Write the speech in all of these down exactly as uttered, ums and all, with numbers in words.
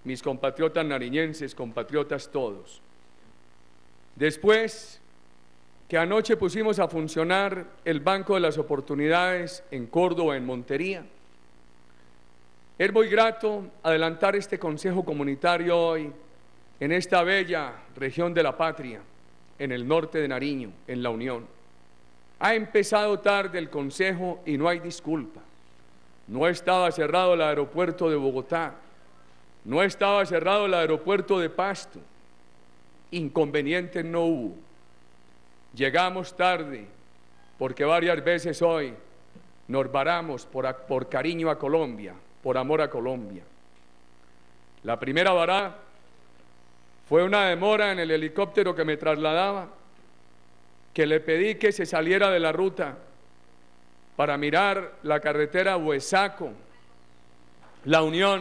mis compatriotas nariñenses, compatriotas todos. Después que anoche pusimos a funcionar el Banco de las Oportunidades en Córdoba, en Montería, es muy grato adelantar este Consejo Comunitario hoy en esta bella región de la patria, en el norte de Nariño, en La Unión. Ha empezado tarde el Consejo y no hay disculpa. No estaba cerrado el aeropuerto de Bogotá, no estaba cerrado el aeropuerto de Pasto, inconvenientes no hubo. Llegamos tarde porque varias veces hoy nos varamos por, por cariño a Colombia, por amor a Colombia. La primera varada fue una demora en el helicóptero que me trasladaba, que le pedí que se saliera de la ruta para mirar la carretera Huesaco, La Unión,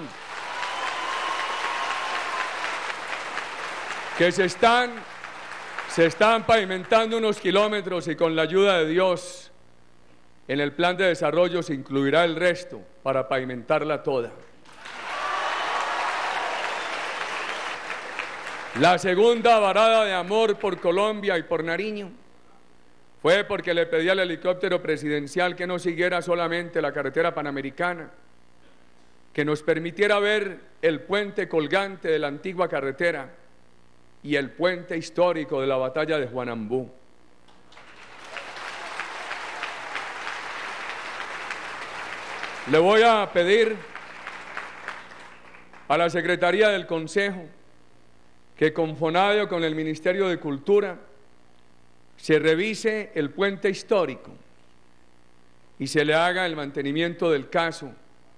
que se están, se están pavimentando unos kilómetros y con la ayuda de Dios, en el plan de desarrollo se incluirá el resto para pavimentarla toda. La segunda varada de amor por Colombia y por Nariño fue porque le pedí al helicóptero presidencial que no siguiera solamente la carretera panamericana, que nos permitiera ver el puente colgante de la antigua carretera y el puente histórico de la batalla de Juanambú. Le voy a pedir a la Secretaría del Consejo que con FONADE, con el Ministerio de Cultura, se revise el puente histórico y se le haga el mantenimiento del caso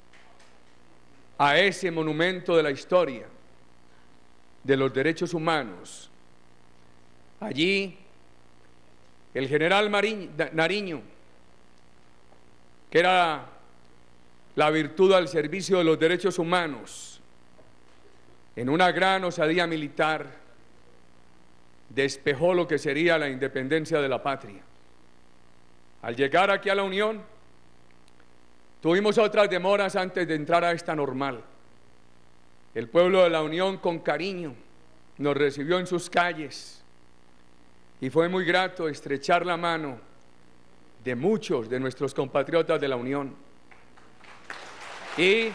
a ese monumento de la historia, de los derechos humanos. Allí, el general Mariño, Nariño, que era la virtud al servicio de los derechos humanos, en una gran osadía militar, despejó lo que sería la independencia de la patria. Al llegar aquí a La Unión, tuvimos otras demoras antes de entrar a esta normal. El pueblo de La Unión, con cariño, nos recibió en sus calles y fue muy grato estrechar la mano de muchos de nuestros compatriotas de La Unión. Y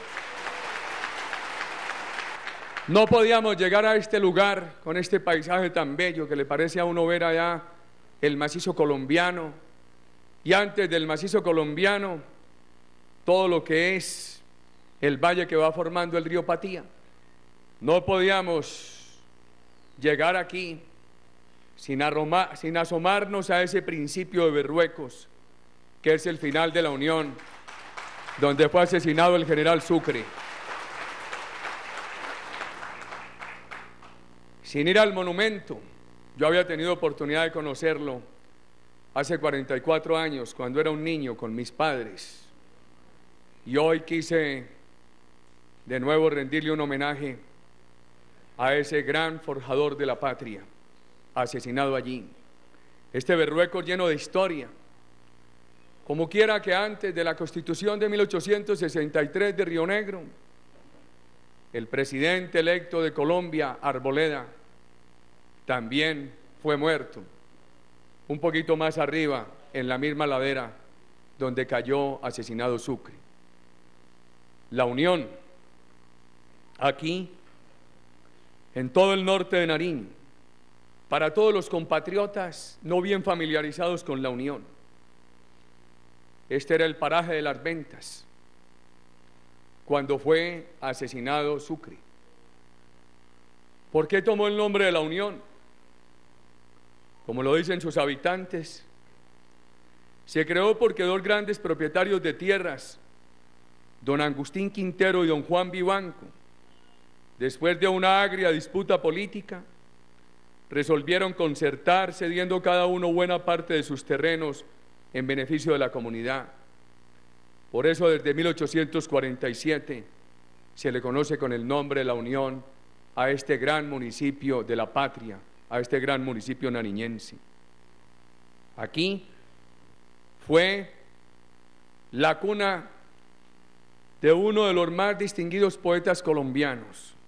no podíamos llegar a este lugar con este paisaje tan bello que le parece a uno ver allá el macizo colombiano, y antes del macizo colombiano todo lo que es el valle que va formando el río Patía. No podíamos llegar aquí sin, aroma, sin asomarnos a ese principio de Berruecos, que es el final de La Unión, donde fue asesinado el general Sucre. Sin ir al monumento, yo había tenido oportunidad de conocerlo hace cuarenta y cuatro años, cuando era un niño con mis padres, y hoy quise de nuevo rendirle un homenaje a ese gran forjador de la patria, asesinado allí. Este Berruecos lleno de historia, como quiera que antes de la Constitución de mil ochocientos sesenta y tres de Río Negro, el presidente electo de Colombia, Arboleda, también fue muerto, un poquito más arriba, en la misma ladera donde cayó asesinado Sucre. La Unión, aquí, en todo el norte de Nariño, para todos los compatriotas no bien familiarizados con La Unión, este era el paraje de las ventas, cuando fue asesinado Sucre. ¿Por qué tomó el nombre de La Unión? Como lo dicen sus habitantes, se creó porque dos grandes propietarios de tierras, don Agustín Quintero y don Juan Vivanco, después de una agria disputa política, resolvieron concertar, cediendo cada uno buena parte de sus terrenos en beneficio de la comunidad. Por eso desde mil ochocientos cuarenta y siete se le conoce con el nombre de La Unión a este gran municipio de la patria, a este gran municipio nariñense. Aquí fue la cuna de uno de los más distinguidos poetas colombianos,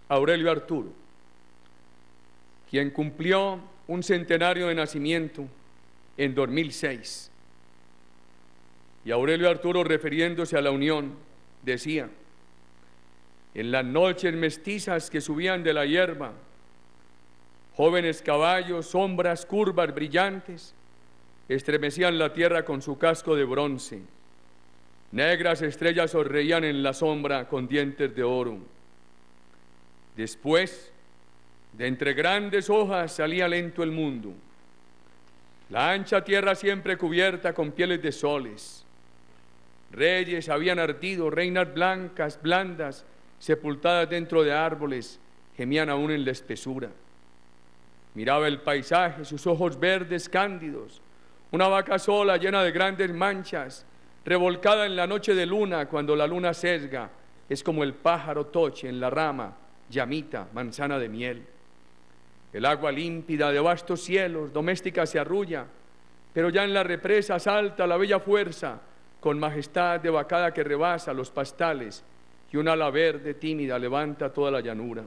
Aurelio Arturo, quien cumplió un centenario de nacimiento en dos mil seis. Y Aurelio Arturo, refiriéndose a la unión, decía: en las noches mestizas que subían de la hierba, jóvenes caballos, sombras, curvas brillantes, estremecían la tierra con su casco de bronce. Negras estrellas sonreían en la sombra con dientes de oro. Después, de entre grandes hojas salía lento el mundo, la ancha tierra siempre cubierta con pieles de soles. Reyes habían ardido, reinas blancas, blandas, sepultadas dentro de árboles, gemían aún en la espesura. Miraba el paisaje, sus ojos verdes cándidos, una vaca sola llena de grandes manchas, revolcada en la noche de luna, cuando la luna sesga, es como el pájaro toche en la rama, llamita, manzana de miel. El agua límpida de vastos cielos, doméstica se arrulla, pero ya en la represa salta la bella fuerza, con majestad de vacada que rebasa los pastales, y un ala verde tímida levanta toda la llanura.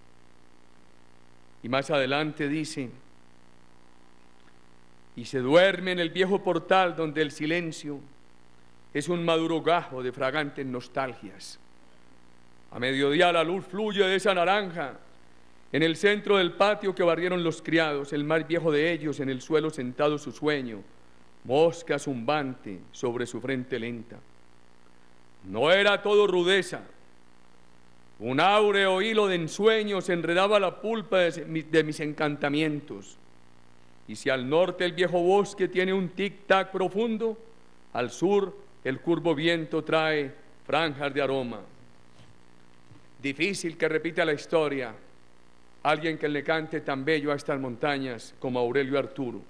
Y más adelante dice: y se duerme en el viejo portal donde el silencio es un maduro gajo de fragantes nostalgias. A mediodía la luz fluye de esa naranja, en el centro del patio que barrieron los criados, el más viejo de ellos en el suelo sentado su sueño, mosca zumbante sobre su frente lenta. No era todo rudeza, un áureo hilo de ensueños enredaba la pulpa de mis encantamientos. Y si al norte el viejo bosque tiene un tic-tac profundo, al sur el curvo viento trae franjas de aroma. Difícil que repita la historia alguien que le cante tan bello a estas montañas como Aurelio Arturo.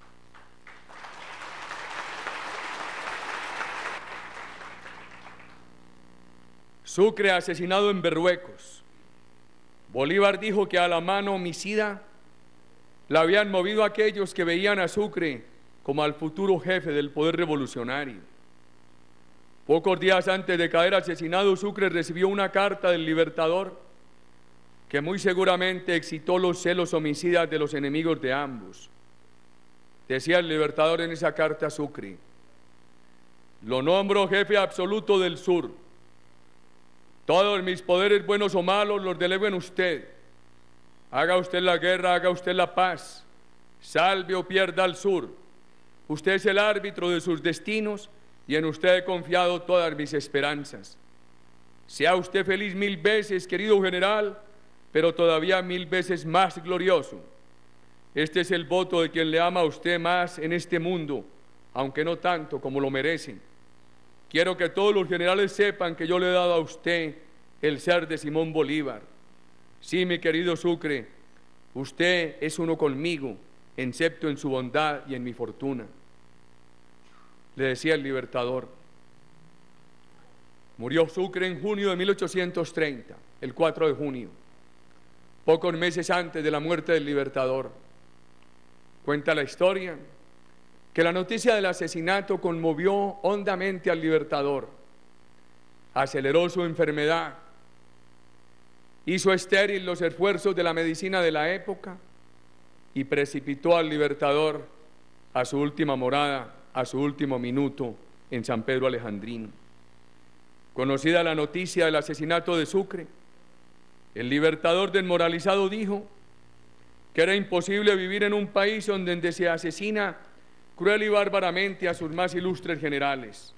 Sucre asesinado en Berruecos. Bolívar dijo que a la mano homicida la habían movido aquellos que veían a Sucre como al futuro jefe del poder revolucionario. Pocos días antes de caer asesinado, Sucre recibió una carta del Libertador que muy seguramente excitó los celos homicidas de los enemigos de ambos. Decía el Libertador en esa carta a Sucre: lo nombro jefe absoluto del sur. Todos mis poderes, buenos o malos, los delego en usted. Haga usted la guerra, haga usted la paz, salve o pierda al sur. Usted es el árbitro de sus destinos y en usted he confiado todas mis esperanzas. Sea usted feliz mil veces, querido general, pero todavía mil veces más glorioso. Este es el voto de quien le ama a usted más en este mundo, aunque no tanto como lo merecen. Quiero que todos los generales sepan que yo le he dado a usted el ser de Simón Bolívar. Sí, mi querido Sucre, usted es uno conmigo, excepto en su bondad y en mi fortuna. Le decía el Libertador. Murió Sucre en junio de mil ochocientos treinta, el cuatro de junio, pocos meses antes de la muerte del Libertador. Cuenta la historia que la noticia del asesinato conmovió hondamente al Libertador, aceleró su enfermedad, hizo estéril los esfuerzos de la medicina de la época y precipitó al Libertador a su última morada, a su último minuto en San Pedro Alejandrino. Conocida la noticia del asesinato de Sucre, el Libertador desmoralizado dijo que era imposible vivir en un país donde se asesina cruel y bárbaramente a sus más ilustres generales.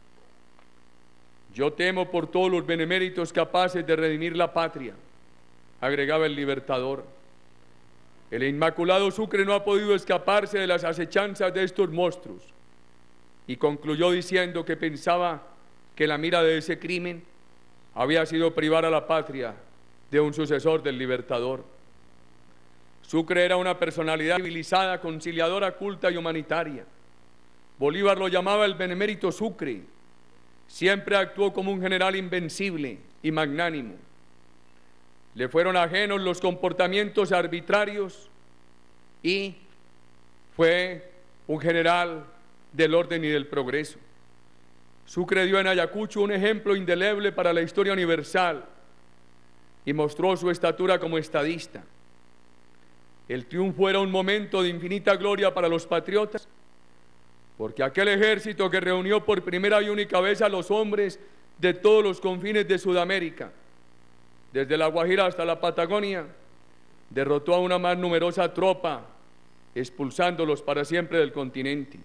Yo temo por todos los beneméritos capaces de redimir la patria, agregaba el Libertador. El inmaculado Sucre no ha podido escaparse de las acechanzas de estos monstruos, y concluyó diciendo que pensaba que la mira de ese crimen había sido privar a la patria de un sucesor del Libertador. Sucre era una personalidad civilizada, conciliadora, culta y humanitaria. Bolívar lo llamaba el benemérito Sucre. Siempre actuó como un general invencible y magnánimo. Le fueron ajenos los comportamientos arbitrarios y fue un general del orden y del progreso. Sucre dio en Ayacucho un ejemplo indeleble para la historia universal. y mostró su estatura como estadista. El triunfo era un momento de infinita gloria para los patriotas, porque aquel ejército que reunió por primera y única vez a los hombres de todos los confines de Sudamérica, desde la Guajira hasta la Patagonia, derrotó a una más numerosa tropa, expulsándolos para siempre del continente.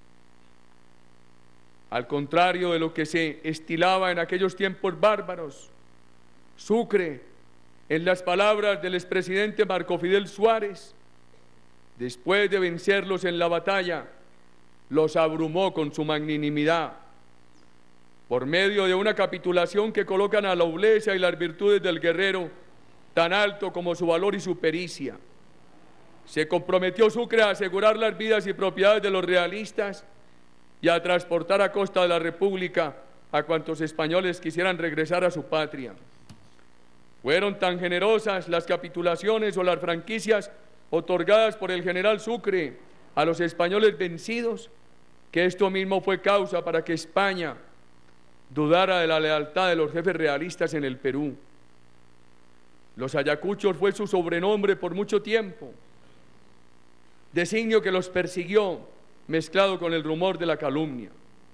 Al contrario de lo que se estilaba en aquellos tiempos bárbaros, Sucre, en las palabras del expresidente Marco Fidel Suárez, después de vencerlos en la batalla, los abrumó con su magnanimidad, por medio de una capitulación que colocan a la nobleza y las virtudes del guerrero tan alto como su valor y su pericia. Se comprometió Sucre a asegurar las vidas y propiedades de los realistas y a transportar a costa de la República a cuantos españoles quisieran regresar a su patria. Fueron tan generosas las capitulaciones o las franquicias otorgadas por el general Sucre a los españoles vencidos, que esto mismo fue causa para que España dudara de la lealtad de los jefes realistas en el Perú. Los Ayacuchos fue su sobrenombre por mucho tiempo, designio que los persiguió, mezclado con el rumor de la calumnia.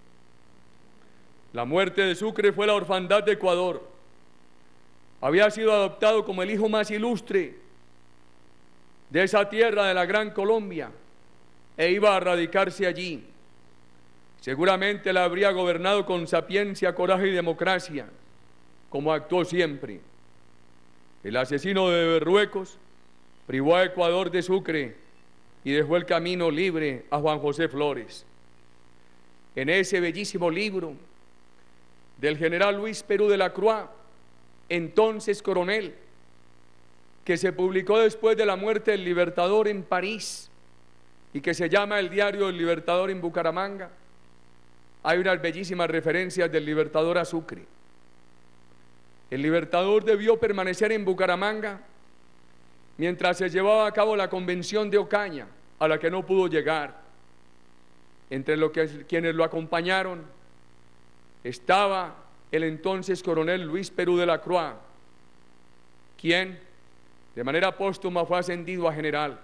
La muerte de Sucre fue la orfandad de Ecuador. Había sido adoptado como el hijo más ilustre de esa tierra de la Gran Colombia e iba a radicarse allí. Seguramente la habría gobernado con sapiencia, coraje y democracia, como actuó siempre. El asesino de Berruecos privó a Ecuador de Sucre y dejó el camino libre a Juan José Flores. En ese bellísimo libro del general Luis Perú de la Croix, entonces coronel, que se publicó después de la muerte del Libertador en París y que se llama El Diario del Libertador en Bucaramanga, hay unas bellísimas referencias del Libertador a Sucre. El Libertador debió permanecer en Bucaramanga mientras se llevaba a cabo la convención de Ocaña, a la que no pudo llegar. Entre los que, quienes lo acompañaron estaba el entonces coronel Luis Perú de la Croix, quien de manera póstuma fue ascendido a general,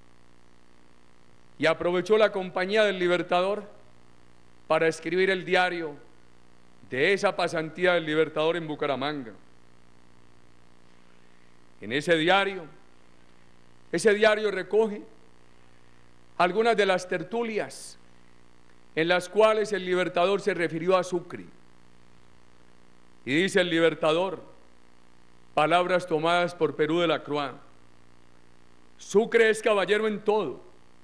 y aprovechó la compañía del Libertador para escribir el diario de esa pasantía del Libertador en Bucaramanga. En ese diario, ese diario recoge algunas de las tertulias en las cuales el Libertador se refirió a Sucre. Y dice el Libertador, palabras tomadas por Perú de la Croix: Sucre es caballero en todo,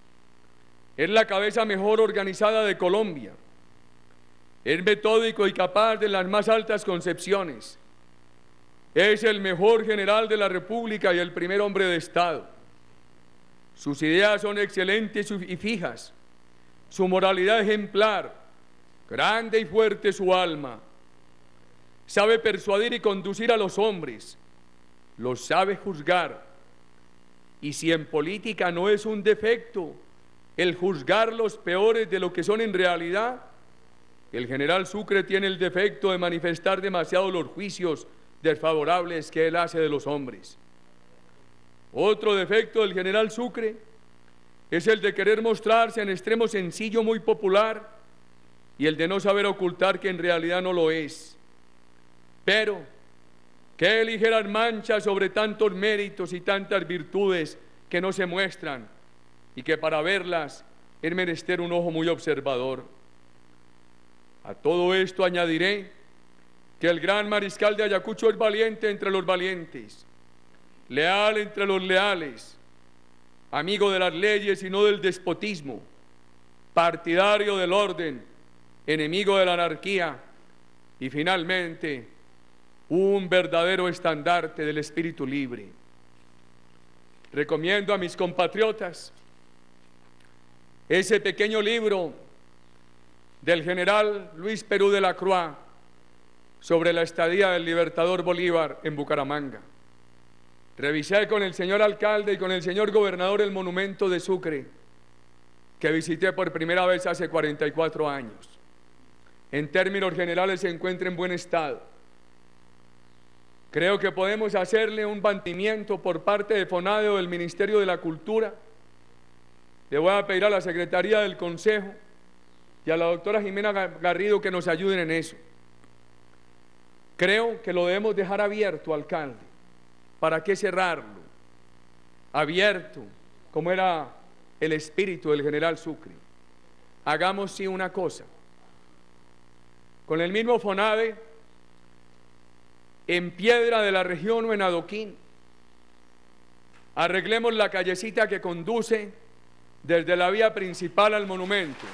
es la cabeza mejor organizada de Colombia, es metódico y capaz de las más altas concepciones, es el mejor general de la República y el primer hombre de Estado. Sus ideas son excelentes y fijas, su moralidad ejemplar, grande y fuerte su alma, sabe persuadir y conducir a los hombres, los sabe juzgar, y si en política no es un defecto el juzgar los peores de lo que son en realidad, el general Sucre tiene el defecto de manifestar demasiado los juicios desfavorables que él hace de los hombres. Otro defecto del general Sucre es el de querer mostrarse en extremo sencillo, muy popular, y el de no saber ocultar que en realidad no lo es. Pero qué ligeras manchas sobre tantos méritos y tantas virtudes que no se muestran, y que para verlas es menester un ojo muy observador. A todo esto añadiré que el gran mariscal de Ayacucho es valiente entre los valientes, leal entre los leales, amigo de las leyes y no del despotismo, partidario del orden, enemigo de la anarquía y finalmente un verdadero estandarte del espíritu libre. Recomiendo a mis compatriotas ese pequeño libro del general Luis Perú de la Croix sobre la estadía del Libertador Bolívar en Bucaramanga. Revisé con el señor alcalde y con el señor gobernador el monumento de Sucre, que visité por primera vez hace cuarenta y cuatro años. En términos generales se encuentra en buen estado. Creo que podemos hacerle un mantenimiento por parte de FONADE o del Ministerio de la Cultura. Le voy a pedir a la Secretaría del Consejo y a la doctora Jimena Garrido que nos ayuden en eso. Creo que lo debemos dejar abierto, alcalde. ¿Para qué cerrarlo? Abierto, como era el espíritu del general Sucre. Hagamos sí una cosa. Con el mismo FONADE, en Piedra de la Región o en Adoquín, arreglemos la callecita que conduce desde la vía principal al monumento.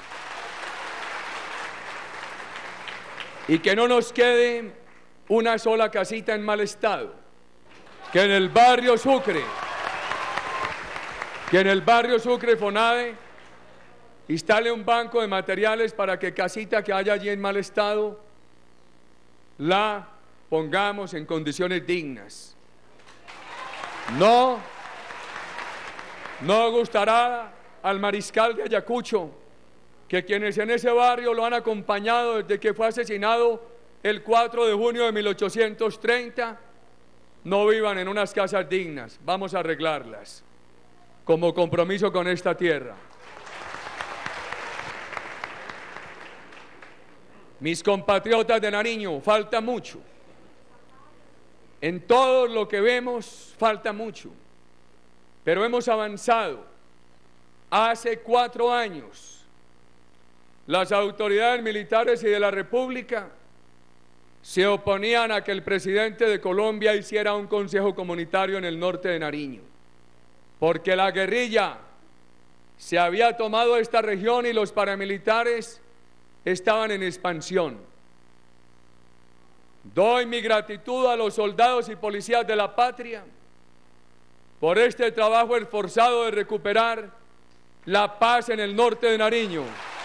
Y que no nos quede una sola casita en mal estado. Que en el barrio Sucre, que en el barrio Sucre FONADE instale un banco de materiales para que casita que haya allí en mal estado la pongamos en condiciones dignas. No, no gustará al mariscal de Ayacucho que quienes en ese barrio lo han acompañado desde que fue asesinado el cuatro de junio de mil ochocientos treinta no vivan en unas casas dignas. Vamos a arreglarlas como compromiso con esta tierra. Mis compatriotas de Nariño, falta mucho. En todo lo que vemos falta mucho, pero hemos avanzado. Hace cuatro años, las autoridades militares y de la República se oponían a que el presidente de Colombia hiciera un consejo comunitario en el norte de Nariño, porque la guerrilla se había tomado esta región y los paramilitares estaban en expansión. Doy mi gratitud a los soldados y policías de la patria por este trabajo esforzado de recuperar la paz en el norte de Nariño.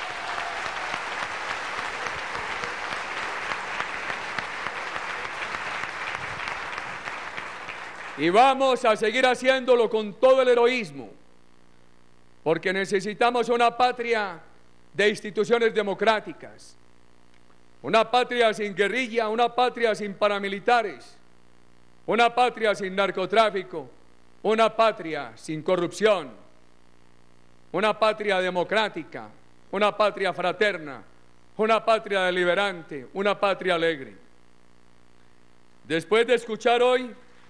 Y vamos a seguir haciéndolo con todo el heroísmo, porque necesitamos una patria de instituciones democráticas, una patria sin guerrilla, una patria sin paramilitares, una patria sin narcotráfico, una patria sin corrupción, una patria democrática, una patria fraterna, una patria deliberante, una patria alegre. Después de escuchar hoy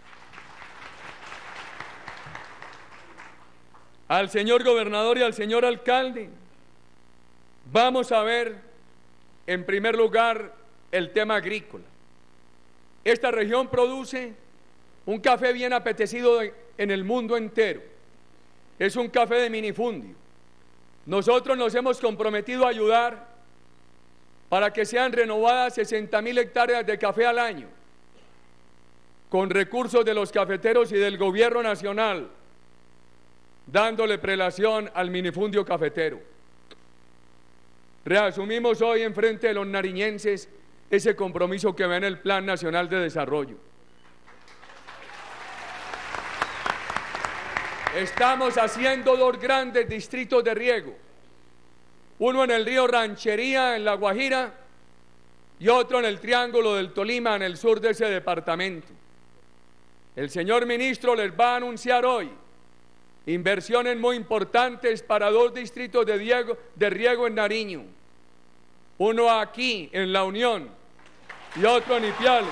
al señor gobernador y al señor alcalde, vamos a ver en primer lugar el tema agrícola. Esta región produce un café bien apetecido en el mundo entero. Es un café de minifundio. Nosotros nos hemos comprometido a ayudar para que sean renovadas sesenta mil hectáreas de café al año, con recursos de los cafeteros y del gobierno nacional, dándole prelación al minifundio cafetero. Reasumimos hoy en frente de los nariñenses ese compromiso que va en el Plan Nacional de Desarrollo. Estamos haciendo dos grandes distritos de riego, uno en el río Ranchería, en La Guajira, y otro en el Triángulo del Tolima, en el sur de ese departamento. El señor ministro les va a anunciar hoy inversiones muy importantes para dos distritos de, riego, de riego en Nariño, uno aquí en La Unión y otro en Ipiales,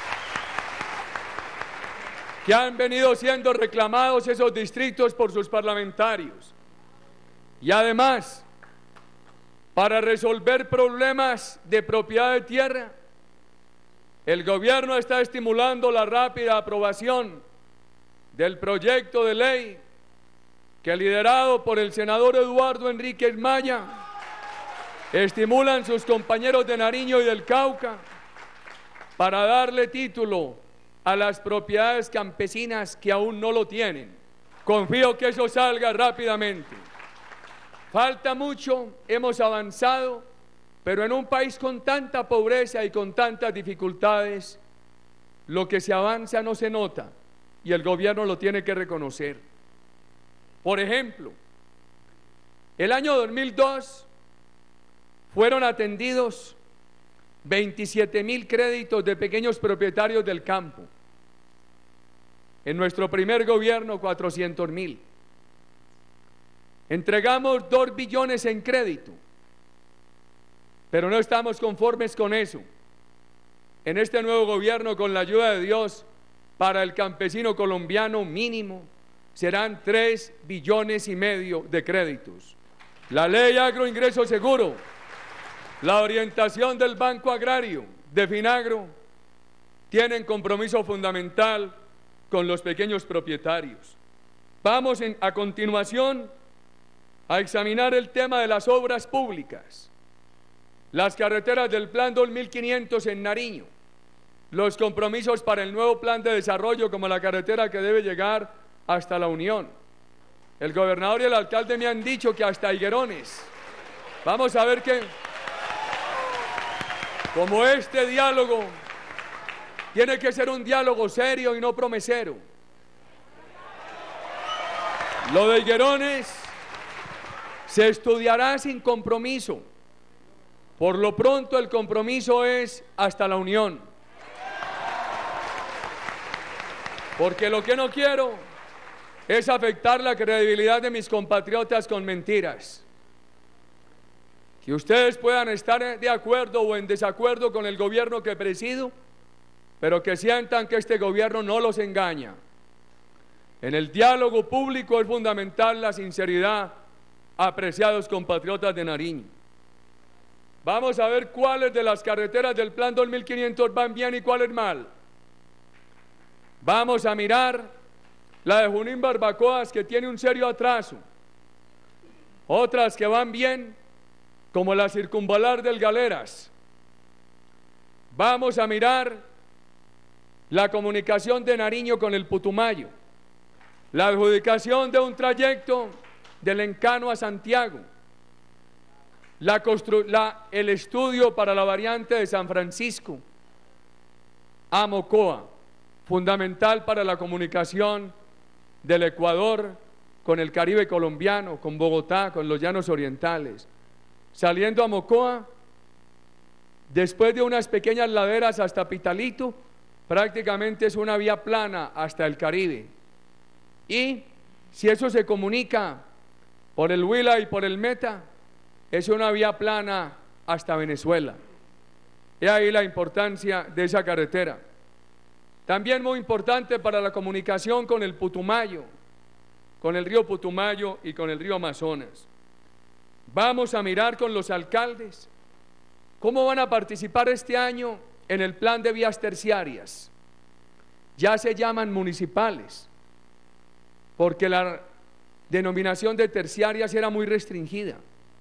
que han venido siendo reclamados esos distritos por sus parlamentarios. Y además, para resolver problemas de propiedad de tierra, el gobierno está estimulando la rápida aprobación del proyecto de ley que, liderado por el senador Eduardo Enríquez Maya, estimulan sus compañeros de Nariño y del Cauca para darle título a las propiedades campesinas que aún no lo tienen. Confío que eso salga rápidamente. Falta mucho, hemos avanzado, pero en un país con tanta pobreza y con tantas dificultades, lo que se avanza no se nota y el gobierno lo tiene que reconocer. Por ejemplo, el año dos mil dos fueron atendidos veintisiete mil créditos de pequeños propietarios del campo. En nuestro primer gobierno, cuatrocientos mil. Entregamos dos billones en crédito, pero no estamos conformes con eso. En este nuevo gobierno, con la ayuda de Dios, para el campesino colombiano mínimo serán tres billones y medio de créditos. La ley agroingreso seguro, la orientación del Banco Agrario, de Finagro, tienen compromiso fundamental con los pequeños propietarios. Vamos en, a continuación a examinar el tema de las obras públicas, las carreteras del Plan dos mil quinientos en Nariño, los compromisos para el nuevo plan de desarrollo como la carretera que debe llegar hasta La Unión. El gobernador y el alcalde me han dicho que hasta Higuerones. Vamos a ver que, como este diálogo tiene que ser un diálogo serio y no promesero. Lo de Higuerones se estudiará sin compromiso. Por lo pronto el compromiso es hasta La Unión. Porque lo que no quiero es afectar la credibilidad de mis compatriotas con mentiras. Que ustedes puedan estar de acuerdo o en desacuerdo con el gobierno que presido, pero que sientan que este gobierno no los engaña. En el diálogo público es fundamental la sinceridad, apreciados compatriotas de Nariño. Vamos a ver cuáles de las carreteras del Plan dos mil quinientos van bien y cuáles mal. Vamos a mirar la de Junín Barbacoas, que tiene un serio atraso. Otras que van bien, como la circunvalar del Galeras. Vamos a mirar la comunicación de Nariño con el Putumayo, la adjudicación de un trayecto del Encano a Santiago, la la, el estudio para la variante de San Francisco a Mocoa, fundamental para la comunicación del Ecuador con el Caribe colombiano, con Bogotá, con los llanos orientales. Saliendo a Mocoa, después de unas pequeñas laderas hasta Pitalito, prácticamente es una vía plana hasta el Caribe. Y si eso se comunica por el Huila y por el Meta, es una vía plana hasta Venezuela. Y ahí la importancia de esa carretera. También muy importante para la comunicación con el Putumayo, con el río Putumayo y con el río Amazonas. Vamos a mirar con los alcaldes cómo van a participar este año en el plan de vías terciarias. Ya se llaman municipales, porque la denominación de terciarias era muy restringida.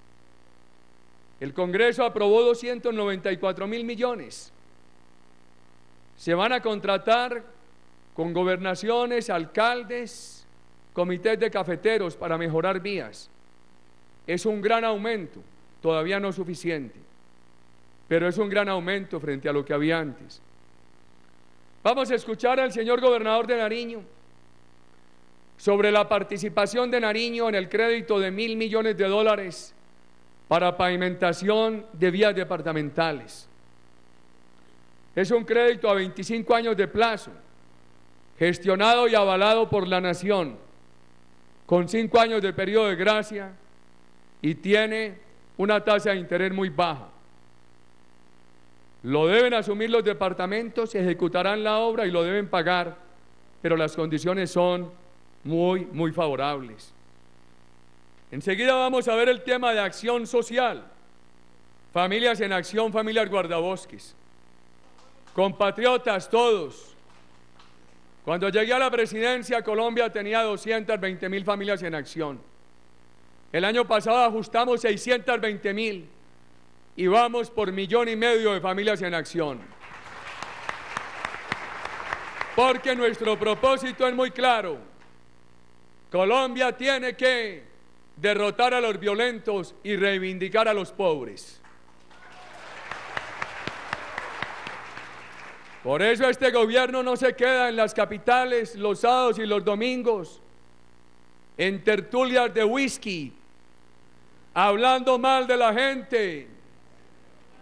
El Congreso aprobó doscientos noventa y cuatro mil millones. Se van a contratar con gobernaciones, alcaldes, comités de cafeteros para mejorar vías. Es un gran aumento, todavía no suficiente, pero es un gran aumento frente a lo que había antes. Vamos a escuchar al señor gobernador de Nariño sobre la participación de Nariño en el crédito de mil millones de dólares para pavimentación de vías departamentales. Es un crédito a veinticinco años de plazo, gestionado y avalado por la Nación, con cinco años de periodo de gracia, y tiene una tasa de interés muy baja. Lo deben asumir los departamentos, ejecutarán la obra y lo deben pagar, pero las condiciones son muy, muy favorables. Enseguida vamos a ver el tema de acción social, Familias en Acción, Familias Guardabosques. Compatriotas todos, cuando llegué a la presidencia, Colombia tenía doscientas veinte mil familias en acción. El año pasado ajustamos seiscientas veinte mil y vamos por millón y medio de familias en acción. Porque nuestro propósito es muy claro. Colombia tiene que derrotar a los violentos y reivindicar a los pobres. Por eso este gobierno no se queda en las capitales los sábados y los domingos en tertulias de whisky, hablando mal de la gente,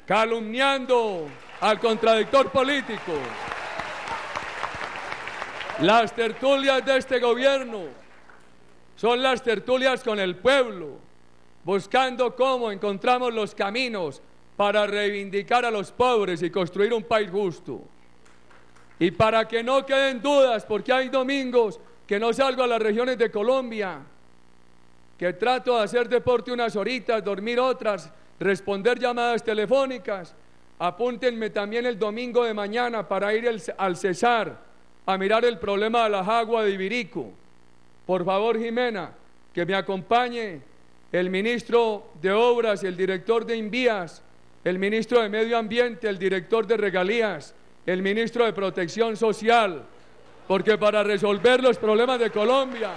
calumniando al contradictor político. Las tertulias de este gobierno son las tertulias con el pueblo, buscando cómo encontramos los caminos para reivindicar a los pobres y construir un país justo. Y para que no queden dudas, porque hay domingos que no salgo a las regiones de Colombia, que trato de hacer deporte unas horitas, dormir otras, responder llamadas telefónicas. Apúntenme también el domingo de mañana para ir el, al Cesar a mirar el problema de la jagua de Ibirico. Por favor, Jimena, que me acompañe el ministro de Obras, el director de Invías, el ministro de Medio Ambiente, el director de Regalías, el ministro de Protección Social, porque para resolver los problemas de Colombia,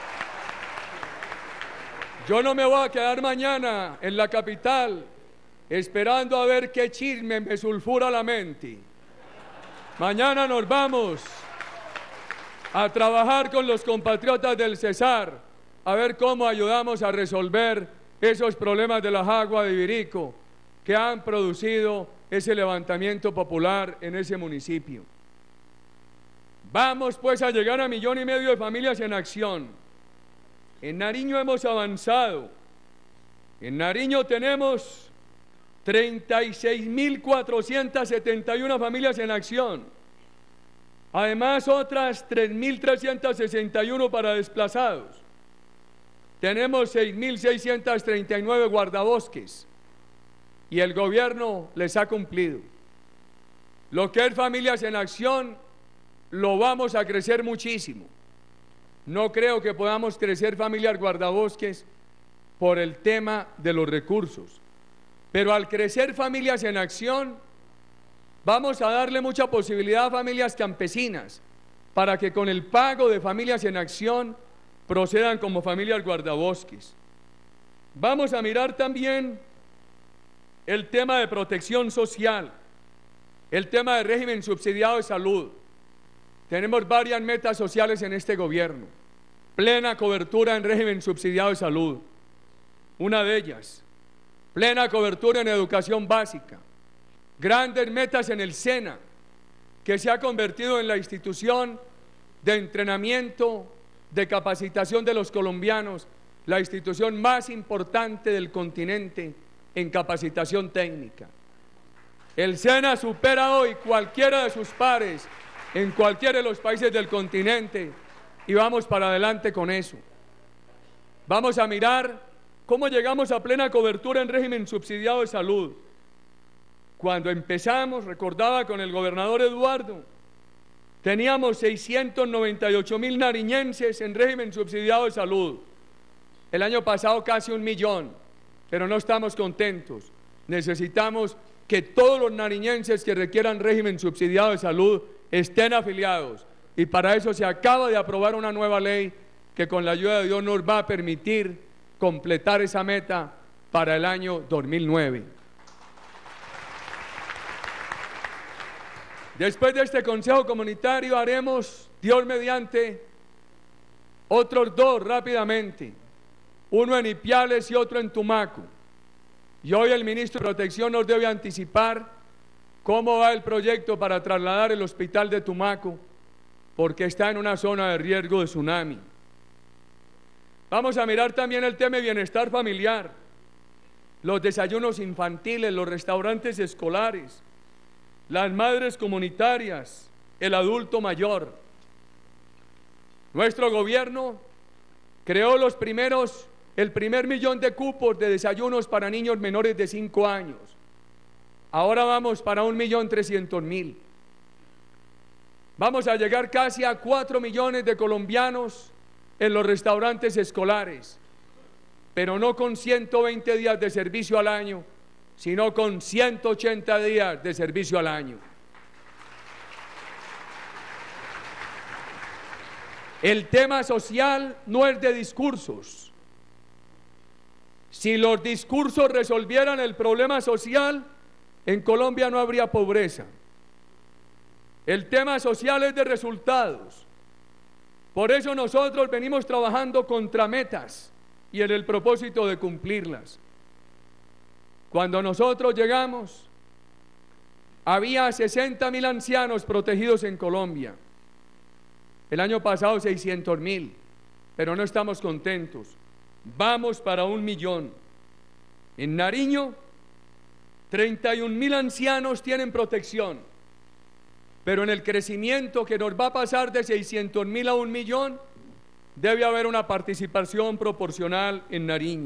yo no me voy a quedar mañana en la capital esperando a ver qué chisme me sulfura la mente. Mañana nos vamos a trabajar con los compatriotas del Cesar, a ver cómo ayudamos a resolver esos problemas de la jagua de Ibirico que han producido ese levantamiento popular en ese municipio. Vamos pues a llegar a millón y medio de familias en acción. En Nariño hemos avanzado. En Nariño tenemos treinta y seis mil cuatrocientas setenta y una familias en acción. Además, otras tres mil trescientas sesenta y uno para desplazados. Tenemos seis mil seiscientos treinta y nueve guardabosques y el gobierno les ha cumplido. Lo que es familias en acción lo vamos a crecer muchísimo. No creo que podamos crecer familias guardabosques por el tema de los recursos, pero al crecer familias en acción vamos a darle mucha posibilidad a familias campesinas para que con el pago de familias en acción procedan como familias guardabosques. Vamos a mirar también el tema de protección social, el tema de régimen subsidiado de salud. Tenemos varias metas sociales en este gobierno. Plena cobertura en régimen subsidiado de salud, una de ellas. Plena cobertura en educación básica. Grandes metas en el SENA, que se ha convertido en la institución de entrenamiento, de capacitación de los colombianos, la institución más importante del continente en capacitación técnica. El SENA supera hoy cualquiera de sus pares en cualquiera de los países del continente y vamos para adelante con eso. Vamos a mirar cómo llegamos a plena cobertura en régimen subsidiado de salud. Cuando empezamos, recordaba con el gobernador Eduardo, teníamos seiscientos noventa y ocho mil nariñenses en régimen subsidiado de salud. El año pasado casi un millón, pero no estamos contentos. Necesitamos que todos los nariñenses que requieran régimen subsidiado de salud estén afiliados. Y para eso se acaba de aprobar una nueva ley que con la ayuda de Dios nos va a permitir completar esa meta para el año dos mil nueve. Después de este consejo comunitario haremos, Dios mediante, otros dos rápidamente, uno en Ipiales y otro en Tumaco. Y hoy el ministro de Protección nos debe anticipar cómo va el proyecto para trasladar el hospital de Tumaco, porque está en una zona de riesgo de tsunami. Vamos a mirar también el tema de bienestar familiar, los desayunos infantiles, los restaurantes escolares, las madres comunitarias, el adulto mayor. Nuestro gobierno creó los primeros, el primer millón de cupos de desayunos para niños menores de cinco años. Ahora vamos para un millón trescientos mil. Vamos a llegar casi a cuatro millones de colombianos en los restaurantes escolares, pero no con ciento veinte días de servicio al año, sino con ciento ochenta días de servicio al año. El tema social no es de discursos. Si los discursos resolvieran el problema social, en Colombia no habría pobreza. El tema social es de resultados. Por eso nosotros venimos trabajando contra metas y en el propósito de cumplirlas. Cuando nosotros llegamos, había sesenta mil ancianos protegidos en Colombia. El año pasado seiscientos mil, pero no estamos contentos. Vamos para un millón. En Nariño, treinta y un mil ancianos tienen protección, pero en el crecimiento que nos va a pasar de seiscientos mil a un millón, debe haber una participación proporcional en Nariño.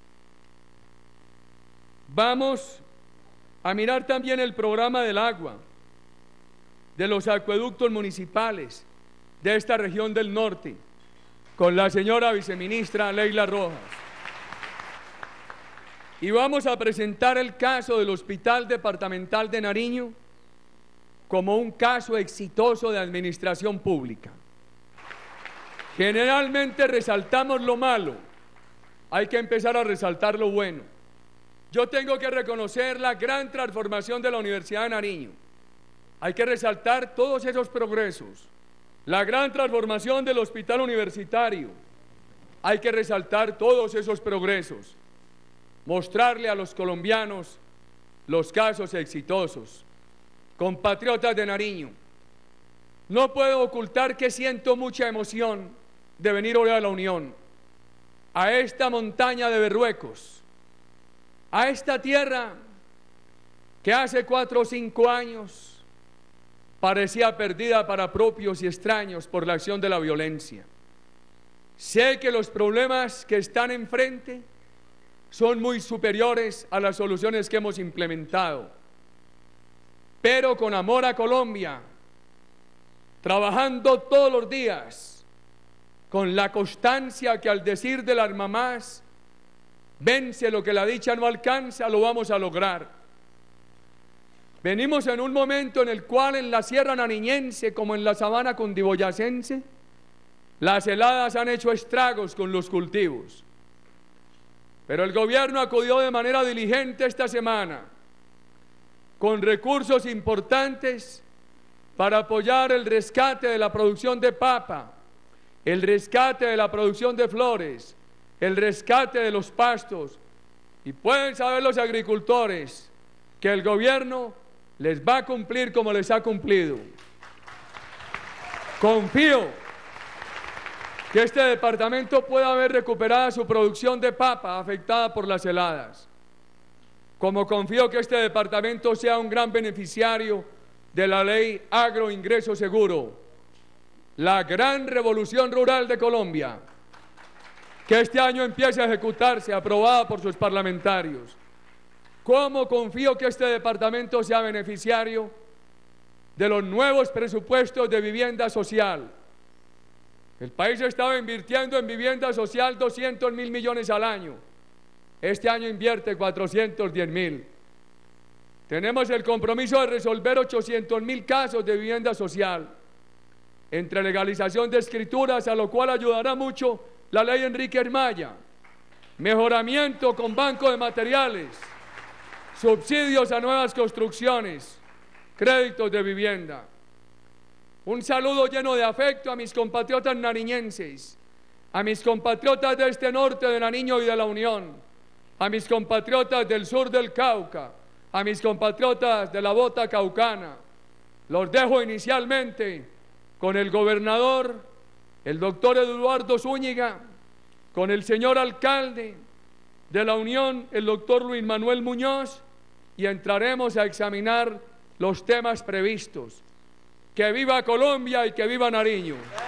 Vamos a mirar también el programa del agua, de los acueductos municipales de esta región del norte, con la señora viceministra Leila Rojas. Y vamos a presentar el caso del Hospital Departamental de Nariño como un caso exitoso de administración pública. Generalmente resaltamos lo malo, hay que empezar a resaltar lo bueno. Yo tengo que reconocer la gran transformación de la Universidad de Nariño. Hay que resaltar todos esos progresos. La gran transformación del hospital universitario. Hay que resaltar todos esos progresos. Mostrarle a los colombianos los casos exitosos. Compatriotas de Nariño, no puedo ocultar que siento mucha emoción de venir hoy a la Unión, a esta montaña de Berruecos, a esta tierra que hace cuatro o cinco años parecía perdida para propios y extraños por la acción de la violencia. Sé que los problemas que están enfrente son muy superiores a las soluciones que hemos implementado, pero con amor a Colombia, trabajando todos los días, con la constancia que al decir de las mamás, vence lo que la dicha no alcanza, lo vamos a lograr. Venimos en un momento en el cual en la sierra nariñense, como en la sabana cundiboyacense, las heladas han hecho estragos con los cultivos. Pero el gobierno acudió de manera diligente esta semana, con recursos importantes para apoyar el rescate de la producción de papa, el rescate de la producción de flores, el rescate de los pastos. Y pueden saber los agricultores que el gobierno les va a cumplir como les ha cumplido. Confío que este departamento pueda ver recuperada su producción de papa afectada por las heladas. Como confío que este departamento sea un gran beneficiario de la ley Agroingreso Seguro, la gran revolución rural de Colombia, que este año empiece a ejecutarse, aprobada por sus parlamentarios. Como confío que este departamento sea beneficiario de los nuevos presupuestos de vivienda social. El país estaba invirtiendo en vivienda social doscientos mil millones al año. Este año invierte cuatrocientos diez mil. Tenemos el compromiso de resolver ochocientos mil casos de vivienda social, entre legalización de escrituras, a lo cual ayudará mucho la ley Enrique Hermaya, mejoramiento con banco de materiales, subsidios a nuevas construcciones, créditos de vivienda. Un saludo lleno de afecto a mis compatriotas nariñenses, a mis compatriotas de este norte de Nariño y de la Unión, a mis compatriotas del sur del Cauca, a mis compatriotas de la Bota Caucana. Los dejo inicialmente con el gobernador, el doctor Eduardo Zúñiga, con el señor alcalde de la Unión, el doctor Luis Manuel Muñoz, y entraremos a examinar los temas previstos. ¡Que viva Colombia y que viva Nariño!